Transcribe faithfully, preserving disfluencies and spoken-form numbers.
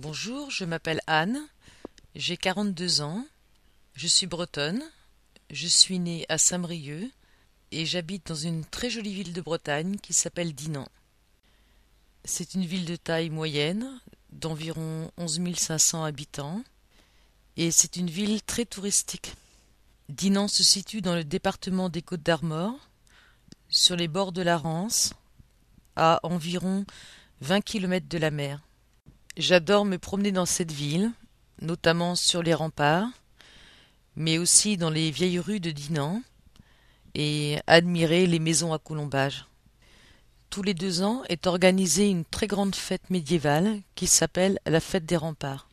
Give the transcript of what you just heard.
Bonjour, je m'appelle Anne, j'ai quarante-deux ans, je suis bretonne, je suis née à Saint-Brieuc et j'habite dans une très jolie ville de Bretagne qui s'appelle Dinan. C'est une ville de taille moyenne, d'environ onze mille cinq cents habitants, et c'est une ville très touristique. Dinan se situe dans le département des Côtes-d'Armor, sur les bords de la Rance, à environ vingt kilomètres de la mer. J'adore me promener dans cette ville, notamment sur les remparts, mais aussi dans les vieilles rues de Dinan, et admirer les maisons à colombages. Tous les deux ans est organisée une très grande fête médiévale qui s'appelle la fête des remparts.